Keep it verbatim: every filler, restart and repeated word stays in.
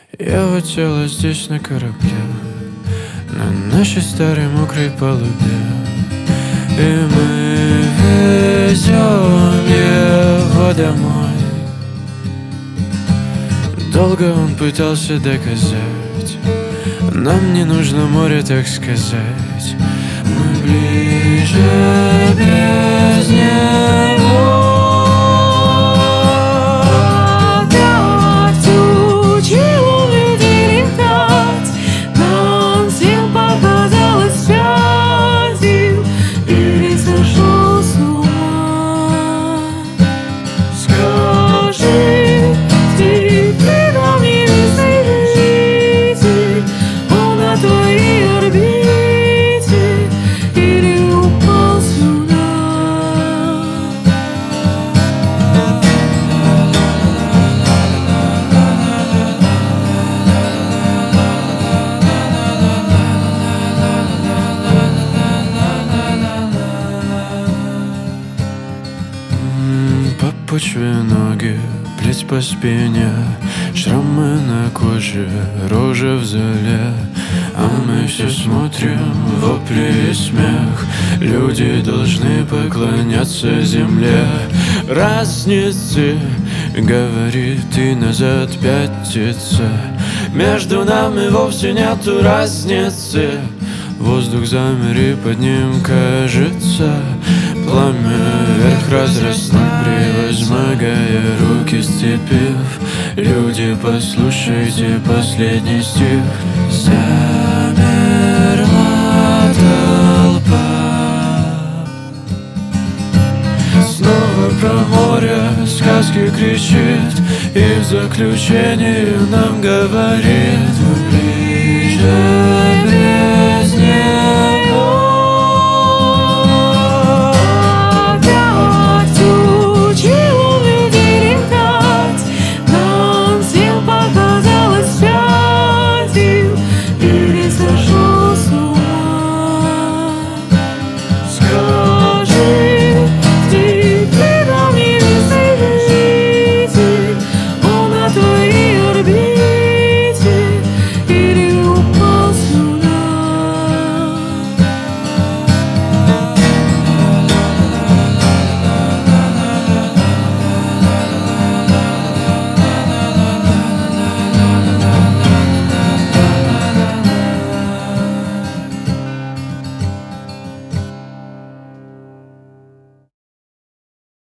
Я вот села здесь на корабле, на нашей старой мокрой палубе, и мы везем его домой. Долго он пытался доказать, нам не нужно море, так сказать. Мы ближе без него. По почве ноги, плеть по спине, шрамы на коже, рожа в зале. А мы все смотрим, вопли и смех. Люди должны поклоняться земле. Разницы, говорит, и назад пятится. Между нами вовсе нету разницы. Воздух замер, и под ним, кажется, пламя вверх разрослось, превозмогая руки сцепив. Люди, послушайте последний стих. Замерла толпа. Снова про море сказки кричит, и в заключение нам говорит: